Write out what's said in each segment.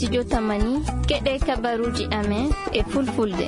studio Tamani keɗe kabaruji amen e fulfulde.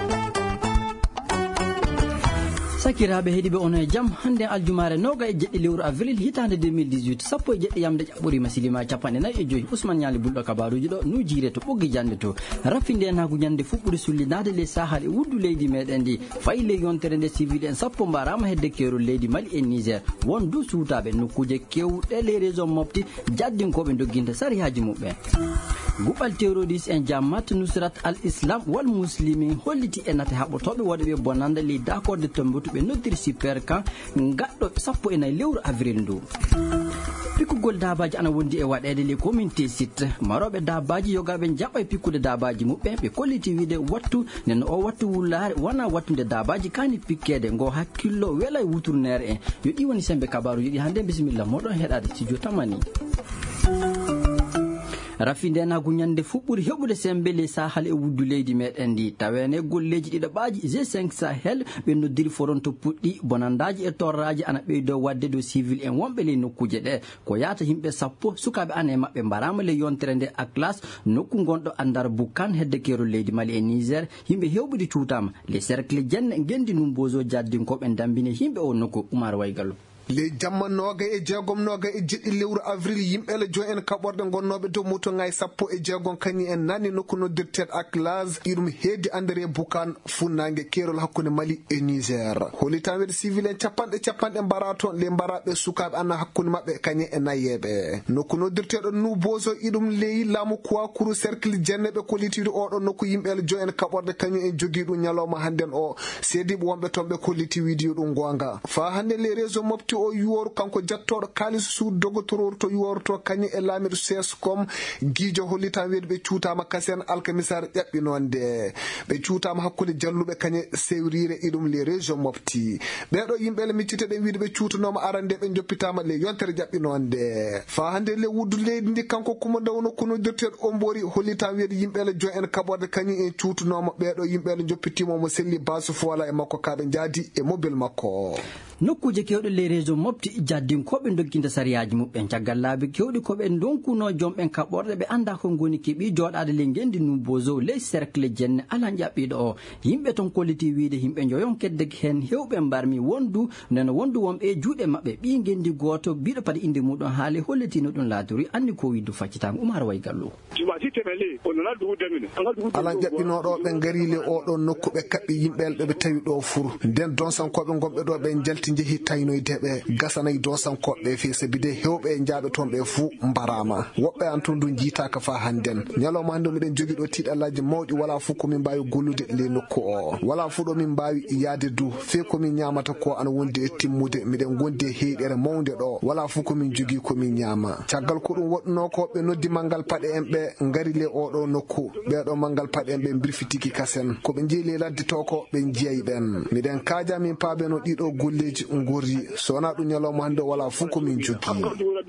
sakiraɓe heeɗiɓe on e jaam hande aljumare noga e jeɗɗi lewru avril hitande 2018 sappo e jeɗɗi yamde ƴaɓɓorima silima capanɗe nayyi e joyyi ousmane ñali bulɗo kabaruji ɗo no jiire to ɓoggi jande to raffinde en hagu ñande fuɓɓude sullinade le sahal e wuddu leydi meɗen ndi fayi le yontere nde civil en sappo mbarama hedde kerol leydi mali e niger won du suutaɓe nokkuje kewɗe les région mofti jaddinkoɓe dogguinte sariyaji muɓɓe guɓɓal terroriste en jammat nusrat al islam wal muslimin holliti e nate haɓotoɓe waɗaɓe bonande ley d'accord de tombotuɓe noddiri super camp gaɗɗo sappo e nayyi lewru avril ndu pikkugol dabaji ana wondi e waɗede les communauté site maroɓe dabaji yogaɓe jaɓa e pikkude dabaji muɓɓe ɓe kolliti wiide wattu nen o wattu wullare wona wattude dabaji kani pikkede ngo hakkillo weela e wuturnere en yo ɗi woni sembe kabaruji ɗi hande bisimilla moɗon heɗade studio Tamani. raffinde en hagu ñande fuɓɓuri heɓude sembe les sahal e wuddu leydi meɗen ndi tawene golleji ɗiɗaɓaji G5 Sahel ɓe noddiri foronto puɗɗi bonandaji e torraji ana ɓeydo wadde do civil en wonɓe ley nokkuje ɗe ko yata yimɓe sappo sukaɓe ane mabɓe mbarama le yontere nde a classe nokku gonɗo andar boukan hedde kerol leydi mali e niger yimɓe hewɓude cuutama les cercle jenne gendi numbozo jaddinkoɓe dambine yimɓe o nokku Oumar Waygallo le jamma noga e jeegom noga e jeɗɗi lewru avril yimɓele jo en kaɓorɗe gonnoɓe dow moto ngay sappo e jeegom kañi en nani nokku noddirteɗ aclage iɗum heddi andere boukan funnague kerol hakkude mali e niger holitameɗe civil en capanɗe mbara toon le mbaraɓe sukaɓe ana hakkude mabɓe kañi e nayyeɓe nokku noddirteɗo nu bozo iɗum leyi laamu kuwakuru cercle jenne ɓe kollitiɗo oɗo nokku yimɓele jo en kaɓorɗe kañum en jogui ɗum ñalawma hannden o seediɓe wonɓe toon ɓe kolliti widiyo ɗum gonga fa hande les réseau mofti o yuworu kanko jattoɗo kalis suud dogotoror to yuworto kañum e laamiɗo sescom guijo hollitan weedi ɓe cuutama kasen alkamisare ƴaɓɓinonde ɓe cuutama hakkude jalluɓe kañe sewrire iɗum les région mofti ɓeɗo yimɓele micciteɗen wiide ɓe cuutanoma arande ɓe joppitama le yontere ƴaɓɓinonde fa hande le wuddu leydi ndi kanko kuma daw nokku noddirteɗo ombori hollitan weedi yimɓele jo en kaɓorde kañum en cuutanoma ɓeɗo yimɓele joppitimomo selli basu fola e makko kaɓe jaadi e mobile makko nokkuje kewɗe les région mofti jaddinkoɓe dogguinde sariyaji muɓɓen caggal laabi kewɗi koɓe donkuno joomɓen kaɓorɗe ɓe anda ko goni keeɓi joɗade le gendi numbozo les cercle jenne ala jaɓɓiɗo o yimɓe toon kolliti wiide yimɓe joyon kedde hen hewɓe mbarmi wondu neno wondu wonɓe e juuɗe mabɓe ɓi gendi goto biɗo paade inde muɗum haale hollitino ɗum laaturi anni ko widdu faccitama Oumar Waygallo ala jaɓɓinoɗo ɓe garile oɗo nokku ɓe kaɓɓi yimɓele ɓe tawi ɗo furu nden donsankoɓe gonɓe ɗo ɓe jalti jeehi taynoydeɓe gasanayi donsankoɓe fe sabide hewɓe jaaɓe toon ɓe fuu mbarama woɓɓe an toon ɗum jiitaka fa hannden ñalawma hande miɗen jogui ɗo tiiɗallaji mawɗi wala fuu komin mbawi gollude le nokku o wala fuu ɗo min mbawi yaade du fe komin ñamata ko ana wondi e timmude miɗen gondi e heyɗere mawde ɗo wala fuu komin jogui komin ñama caggal ko ɗum woɗɗuno ko ɓe noddi manggal paɗe en ɓe gari le oɗo nokku ɓeɗo manggal paɗe en ɓe birfitiki kasen koɓe jeeli ladde to ko ɓe jeeyi ɓen miɗen kaaja min paaɓe no ɗiɗo golleji gurri so wona ɗum ñalawma hande wala fuu komin jogui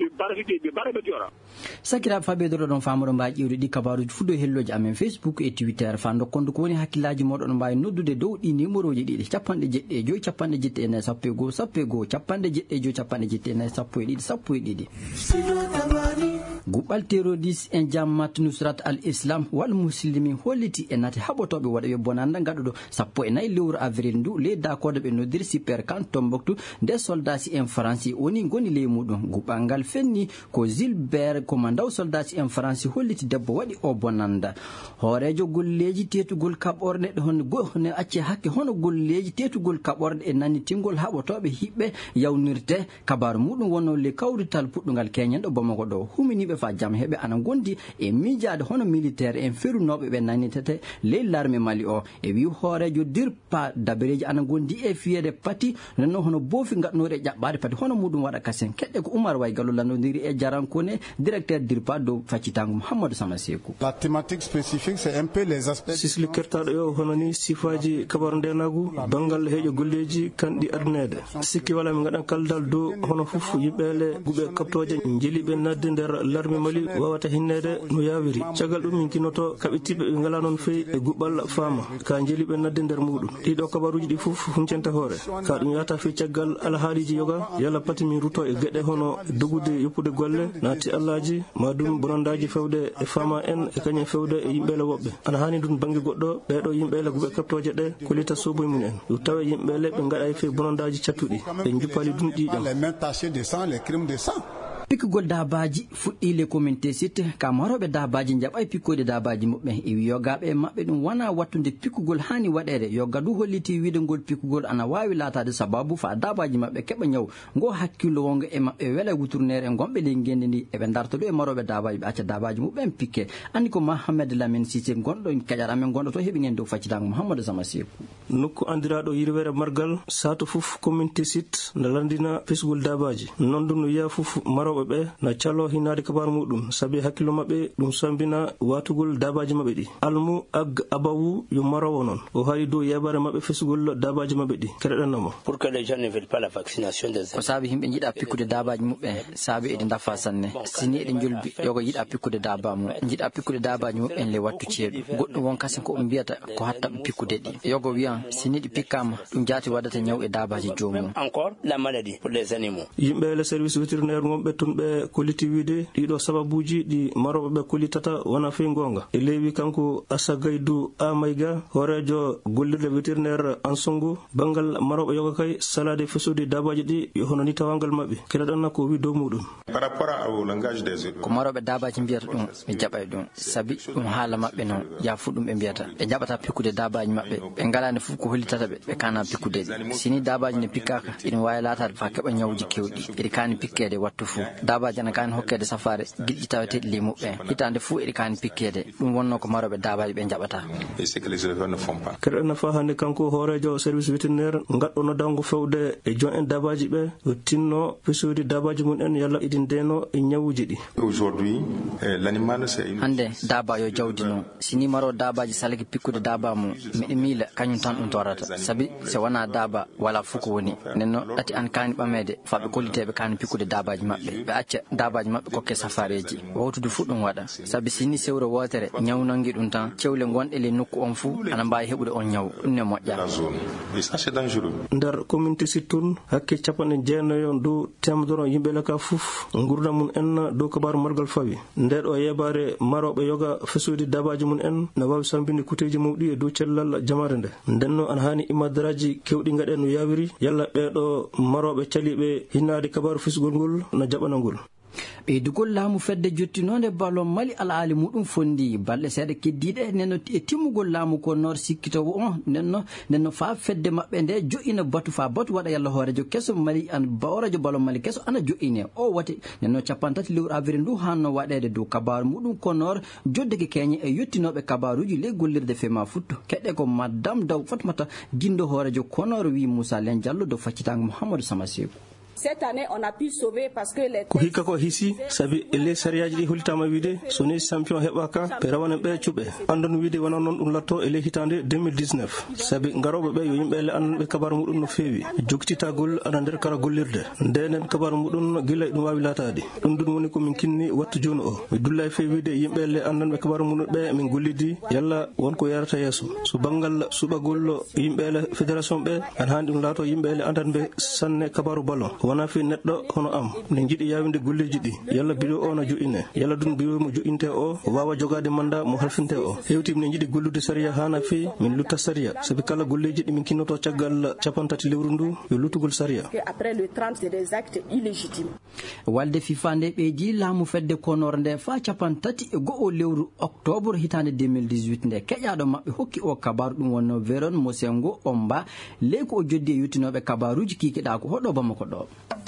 sakiraɓe faɓedoro ɗon famoɗo mbawi ƴewde ɗi kabaruji fuddo helloji amen Facebook e Twitter fa dokkondu ko woni hakkillaji moɗon mbawi noddude dow ɗi numéro ji ɗiɗi jeɗɗi e 5 jeɗɗi e nayyi sappo e goho sappo e goho jeɗɗi e 5 jeɗɗi e nayyi sappo e ɗiɗi sappo e ɗiɗi guɓɓal terroriste en jammat nusrat al islam wal muslimin holliti e nate haɓotoɓe waɗaɓe bonanda gaɗuɗo sappo e nayyi lewru avril ndu les d'accord ɓe noddiri super camp Tombouctou nde soldats en français woni goni ley muɗum guɓɓal ngal fenni ko Gilbert commandant soldats en français holliti debbo waɗi o bonanda hoorejo golleji tetugol kaɓorɗe hono acce hakke hono golleji tetugol kaɓorɗe e nannitingol haɓotoɓe hiɓɓe yawnirte kabaru muɗum wonno le kawrital puɗɗugal keñen ɗo Bamako ɗo huminiɓe fa jaam heɓe ana gondi e miijade hono militaire en ferunoɓe ɓe nannitete ley l'armée Mali o e wi hoorejo dirpa dabareji ana gondi e fiyede pati nonno hono boofi gaɗnore ƴaɓɓade pati hono muɗum waɗa kasen keɗɗe ko Oumar Waygallo landodiri e jarankone directeur dirpa dow faccitango Mouhamadou Sama Sekou. La thématique spécifique c'est un peu les aspects sisli kertaɗo yo hono ni sifaji kabaru ndenagu bangal heeƴo golleji kanɗi adnede sikki wala mi gaɗan kaldal dow hono foof yimɓele guɓe kaptoje jeliɓe nadde nder l'armée leydi Mali wawata hinnede no yawiri caggal ɗum min kinoto kaɓitiɓe ɓe ngala noon feyi e guɓɓal faama ka jeli ɓe nadde nder muɗum ɗiɗo kabaruji ɗi fof huncenta hoore ka ɗum yata fi caggal alhaaliji yoga yalla pati min ruto e gueɗe hono dogude yoppude golle naati allaji madum bonondaji fewde e faama en e kañum fewde e yimɓele woɓɓe ana hani ɗum banggue goɗɗo ɓeɗo yimɓele guɓe keptoje ɗe kolita soboye mum en yo tawe yimɓele ɓe gaɗa e fe bonondaji cattuɗi ɓe juppali ɗum ɗiɗon pikkugol dabaji fuɗɗile communauté site ka maroɓe dabaji jaɓay pikkode dabaji muɓɓe e wi yogaɓe mabɓe ɗum wona wattude pikkugol hani waɗede yogga du holliti wiide ngol pikkugol ana wawi latade sababu fa dabaji mabɓe keɓa ñaw ngo hakkillo wongo e mabɓe weela wuturnere e gonɓe ley gendi ndi eɓe darta ɗo e maroɓe dabaji ɓe acca dabaji muɓɓe pikke andi ko Mahamed Lamine Cissé gonɗo kaƴar amen gonɗo to heeɓinen dow faccitango Mouhamadou Sama Sekou nokku andiraɗo yirwere margal sato fof communauté site nde landina fisgol dabaji non ɗum no yiya fof maroɓe ɓe na calo hinade kabaru muɗum saabi hakkillo mabɓe ɗum sambina watugol dabaji mabɓe ɗi almu ag abawu yo marowo noon o haali dow yebare mabɓe fisgol dabaji mabɓe ɗi keɗeɗannamo pour que les gens ne veulent pas la vaccination des ko saabi yimɓe jiiɗa pikkude dabaji muɓɓe saabi eɗe dafa sanne sini eɗe jolbi yogo yiiɗa pikkude daba mum jiiɗa pikkude dabaji muɓɓen le wattu ceeɗu goɗɗum won kasen ko ɓe mbiyata ko hattaɓe pikkude ɗi yogo wiyan sini ɗi pikkama ɗum jaati waɗata ñaw e dabaji jomum encore la maladie pour les animaux yimɓe le service vétérinaire gonɓe tun ɓe koliti wiide ɗiɗo sababuji ɗi maroɓe ɓe kolitata wona fey gonga e leewi kanko Assa Gaydou Amayga horejo gollirde vétérinaire Ansongo bangal maroɓe yoga kay salade fesude dabaji ɗi yo hono ni tawangal mabɓe keɗaɗanna ko wi dow muɗum par rapport au langage des ko maroɓe dabaji mbiyata ɗum ɓe jaɓay ɗum saabi ɗum haala mabɓe noon ya fu ɗum ɓe mbiyata ɓe jaɓata pikkude dabaji mabɓe ɓe ngalani fof ko hollitata ɓe kana pikkude ɗi sini dabaji ne pikkaka ɗin wawi latade fa keɓa ñawji kewɗi eɗi kani pikkede wattu fou dabaji ana kani hokkede safare guilƴi taweteɗi li muɓɓe hitande fou eɗi kani pikkede ɗum wonno ko maroɓe dabaji ɓe jaɓata keɗeɗanna fa hande kanko horejo service vétérinaire gaɗɗo noddango fewde e jon en dabaji ɓe yo tinno fisude dabaji mum en yalla iɗin ndeno e ñawuji ɗi hande daba yo jawdi noon sini maro dabaji salaki pikkude daba mum miɗi miila kañum tan ɗum torata saabi so wona daba wala fuu ko woni nenno ɗati an kani ɓamede faɓe kolliteɓe kani pikkude dabaji mabɓe ɓe acca dabaji mabɓe kokke safareji wawtude fuu ɗum waɗa saabi sini sewre wotere ñawnangi ɗum tan cewle gonɗe le nokku on fuu ana mbawi heɓude on ñaw ɗum ne moƴƴa nder communauté sittun hakke capanɗe jeenayo dow temedoro yimɓe laka fof gurdam mum en dow kabaru margal fawi ndeɗo yebare maroɓe yoga fesude dabaji mum en ne wawi sambinde kuteji mum ɗi e dow cellal jamare nde ndenno ana hani imadaraji kewɗi gaɗe no yawiri yalla ɓeɗo maroɓe caliɓe hinnade kabaru fisgol ngol no jaɓana ngol ɓeydugol laamu fedde jottinode ballon Mali alaali muɗum fondi balɗe seeɗa keddiɗe nenno e timmugol laamu ko nor sikkitowo on nenno fa fedde mabɓe nde joƴina batu fa batu waɗa yalla hoorejo keso Mali an bawrajo ballon Mali keso ana joƴine o wati nenno 3 lewru avril ndu hanno waɗede dow kabaru muɗum ko nor joddeke keñe e yettinoɓe kabaruji ley gollirde fema futto keɗɗe ko madame Daw Fatmata guindo hoorejo konor wi Moussa Len Diallo dow faccitango Mouhamadou Sama Sekou. Cette année, on a pu sauver parce que les ko hikka ko hisi sabi les sariyaji ɗi hollitama wiide so ni champion heɓaka ɓe rawanen ɓe cuɓe andon wiide wona noon ɗum latto e ley hitande 2019 sabi garoɓe ɓe yo yimɓe le andanɓe kabaru muɗum no feewi joktitagol ana nder kara gollirde ndenen kabaru muɗum guila ɗum wawi latade ɗum ɗum woni komin kinni wattu joni o mi dulla e feewide yimɓe le andanɓe kabaru muɗum ɓe min gollidi yalla wonko yarata yeeso so banggal suɓagol yimɓe le fédération ɓe ana hani ɗum laato yimɓe le andanɓe sanne kabaru ballon wona fi neɗɗo hono am ne jiiɗi yawinde golleji ɗi yalla biɗo o no joƴine yalla ɗum biɗo mo joƴinte o wawa jogade manda mo halfinte o hewti min jiiɗi gollude sariya hana fi min lutta sariya sabi kala golleji ɗi min kinnoto caggal 3 lewru ndu yo luttugol sariya après le 30 c'est des actes illégitimes walde FIFA nde ɓeeji laamu fedde konor nde fa 3 lewru octobre hitande 2018 nde keƴaɗo mabɓe hokki o kabaru ɗum wonno Véron Mosengo Omba ley ko o joddi e yettinoɓe kabaruji kikiɗa ko hoɗo Bamako ɗo.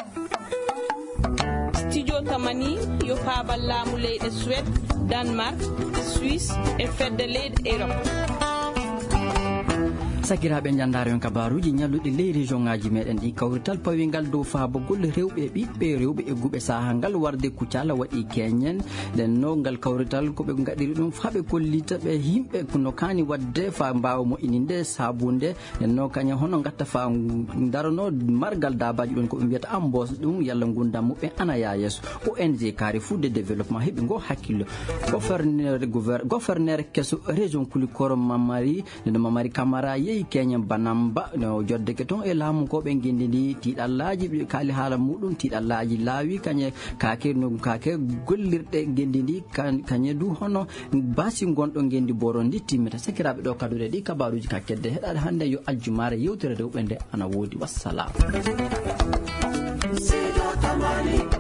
Studio Tamani yo habal laamu leyɗe Suède, Danemark, Suisse e fedde leyɗe Europe. sakiraɓe jandare on kabaruji ñalluɗi ley région ngaji meɗen ɗi kawrital pawingal dow faabogol rewɓe ɓiɓɓe rewɓe e guɓe saaha ngal warde kucala waɗi keñen nden no ngal kawrital koɓe gaɗiri ɗum faaɓe kollita ɓe yimɓe no kani wadde fa mbawa moƴƴininde sabunde nden no kañum hono gatta fa darano margal dabaji ɗon koɓe mbiyata ambos ɗum yalla gundam muɓɓe ana ya yesso ONG Carrefour de développement heeɓi ngo hakkillo gouverneur kesso région Kulikoro Mamari nden Mamari Camara yeyi keñen banamba no joddeke toon e laamu ko ɓe gendidi tiɗallaji ɓe kaali haala muɗum tiɗallaji laawi kañe kake no kake gollirɗe gendidi kañe du hono basi gonɗo gendi boron ndi timmita sakiraɓe ɗo kaduɗe ɗi kabaruji ka kedde heɗade hande yo aljumare yewtere rewɓe nde ana woodi wassalam.